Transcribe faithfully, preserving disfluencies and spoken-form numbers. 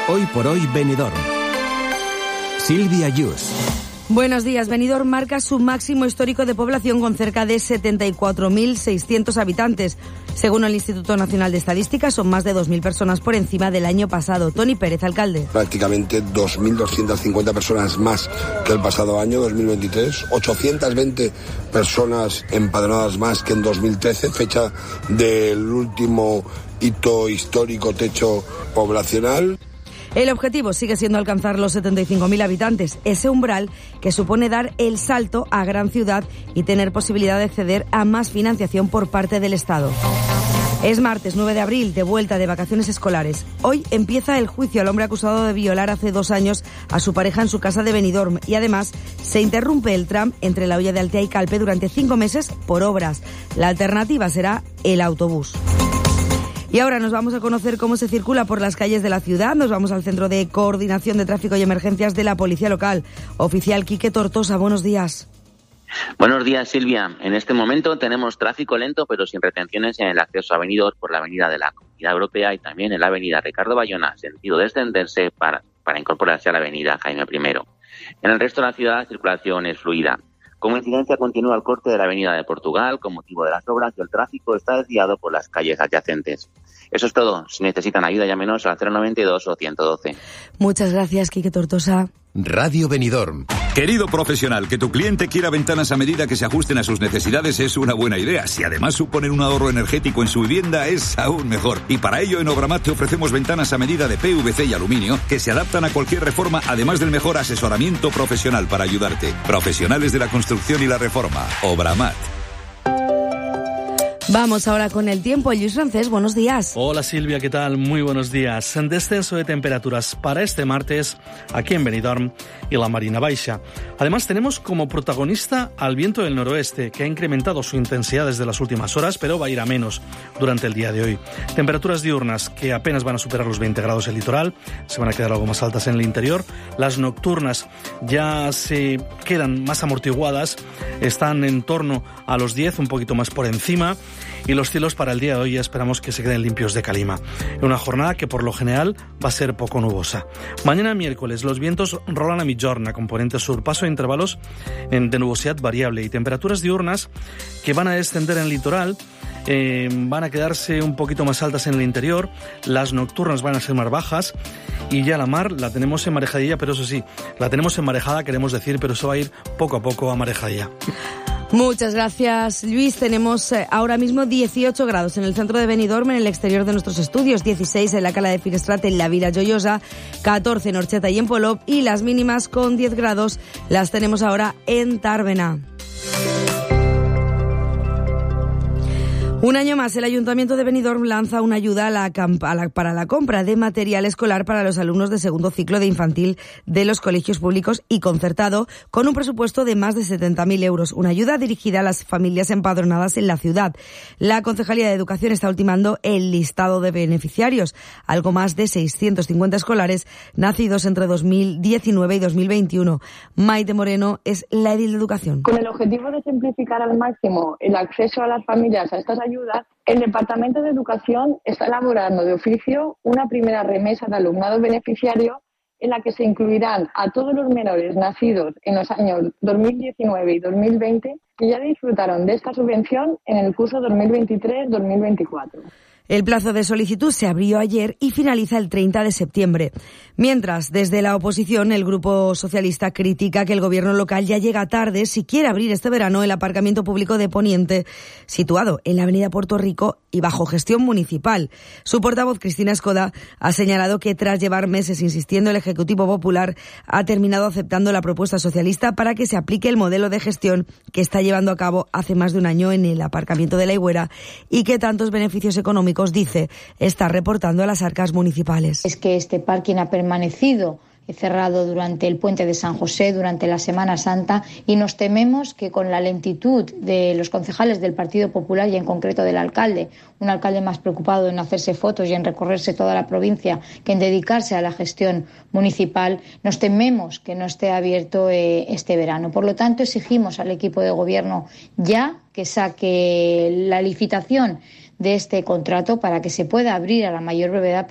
Hoy por hoy Benidorm. Silvia Yus. Buenos días. Benidorm marca su máximo histórico de población con cerca de setenta y cuatro mil seiscientos habitantes. Según el Instituto Nacional de Estadística, son más de dos mil personas por encima del año pasado. Tony Pérez, alcalde. Prácticamente dos mil doscientas cincuenta personas más que el pasado año, dos mil veintitrés. ochocientas veinte personas empadronadas más que en dos mil trece, fecha del último hito histórico techo poblacional. El objetivo sigue siendo alcanzar los setenta y cinco mil habitantes, ese umbral que supone dar el salto a gran ciudad y tener posibilidad de acceder a más financiación por parte del Estado. Es martes nueve de abril, de vuelta de vacaciones escolares. Hoy empieza el juicio al hombre acusado de violar hace dos años a su pareja en su casa de Benidorm y además se interrumpe el tram entre La Hoya de Altea y Calpe durante cinco meses por obras. La alternativa será el autobús. Y ahora nos vamos a conocer cómo se circula por las calles de la ciudad. Nos vamos al Centro de Coordinación de Tráfico y Emergencias de la Policía Local. Oficial Quique Tortosa, buenos días. Buenos días, Silvia. En este momento tenemos tráfico lento, pero sin retenciones en el acceso a Benidorm por la avenida de la Comunidad Europea y también en la avenida Ricardo Bayona, sentido descenderse para, para incorporarse a la avenida Jaime primero. En el resto de la ciudad la circulación es fluida. Como incidencia continúa el corte de la avenida de Portugal con motivo de las obras y el tráfico está desviado por las calles adyacentes. Eso es todo. Si necesitan ayuda, llámenos al cero noventa y dos o ciento doce. Muchas gracias, Quique Tortosa. Radio Benidorm. Querido profesional, que tu cliente quiera ventanas a medida que se ajusten a sus necesidades es una buena idea. Si además suponen un ahorro energético en su vivienda, es aún mejor. Y para ello, en Obramat te ofrecemos ventanas a medida de P V C y aluminio que se adaptan a cualquier reforma, además del mejor asesoramiento profesional para ayudarte. Profesionales de la construcción y la reforma. Obramat. Vamos ahora con el tiempo. Luis Francés, buenos días. Hola Silvia, ¿qué tal? Muy buenos días. Descenso de temperaturas para este martes aquí en Benidorm y la Marina Baixa. Además tenemos como protagonista al viento del noroeste, que ha incrementado su intensidad desde las últimas horas, pero va a ir a menos durante el día de hoy. Temperaturas diurnas que apenas van a superar los veinte grados en el litoral, se van a quedar algo más altas en el interior. Las nocturnas ya se quedan más amortiguadas, están en torno a los diez, un poquito más por encima. Y los cielos para el día de hoy esperamos que se queden limpios de calima. En una jornada que por lo general va a ser poco nubosa. Mañana miércoles los vientos rolan a migjorn, componente sur, paso de intervalos de nubosidad variable y temperaturas diurnas que van a descender en el litoral, eh, van a quedarse un poquito más altas en el interior, las nocturnas van a ser más bajas y ya la mar la tenemos en marejadilla, pero eso sí, la tenemos en marejada, queremos decir, pero eso va a ir poco a poco a marejadilla. Muchas gracias, Luis. Tenemos eh, ahora mismo dieciocho grados en el centro de Benidorm, en el exterior de nuestros estudios, dieciséis en la Cala de Finestrat, en la Vila Joiosa, catorce en Orxeta y en Polop, y las mínimas con diez grados las tenemos ahora en Tàrbena. Un año más, el Ayuntamiento de Benidorm lanza una ayuda a la, a la, para la compra de material escolar para los alumnos de segundo ciclo de infantil de los colegios públicos y concertado, con un presupuesto de más de setenta mil euros. Una ayuda dirigida a las familias empadronadas en la ciudad. La Concejalía de Educación está ultimando el listado de beneficiarios. Algo más de seiscientos cincuenta escolares nacidos entre dos mil diecinueve y dos mil veintiuno. Maite Moreno es la edil de Educación. Con el objetivo de simplificar al máximo el acceso a las familias a estas ayudas, el Departamento de Educación está elaborando de oficio una primera remesa de alumnado beneficiario en la que se incluirán a todos los menores nacidos en los años dos mil diecinueve y dos mil veinte que ya disfrutaron de esta subvención en el curso dos mil veintitrés dos mil veinticuatro. El plazo de solicitud se abrió ayer y finaliza el treinta de septiembre. Mientras, desde la oposición, el Grupo Socialista critica que el gobierno local ya llega tarde si quiere abrir este verano el aparcamiento público de Poniente, situado en la avenida Puerto Rico y bajo gestión municipal. Su portavoz, Cristina Escoda, ha señalado que tras llevar meses insistiendo, el Ejecutivo Popular ha terminado aceptando la propuesta socialista para que se aplique el modelo de gestión que está llevando a cabo hace más de un año en el aparcamiento de La Higuera y que tantos beneficios económicos, dice, está reportando a las arcas municipales. Es que este parking ha permanecido cerrado durante el puente de San José, durante la Semana Santa, y nos tememos que con la lentitud de los concejales del Partido Popular y en concreto del alcalde, un alcalde más preocupado en hacerse fotos y en recorrerse toda la provincia que en dedicarse a la gestión municipal, nos tememos que no esté abierto eh, este verano. Por lo tanto, exigimos al equipo de gobierno ya que saque la licitación de este contrato para que se pueda abrir a la mayor brevedad.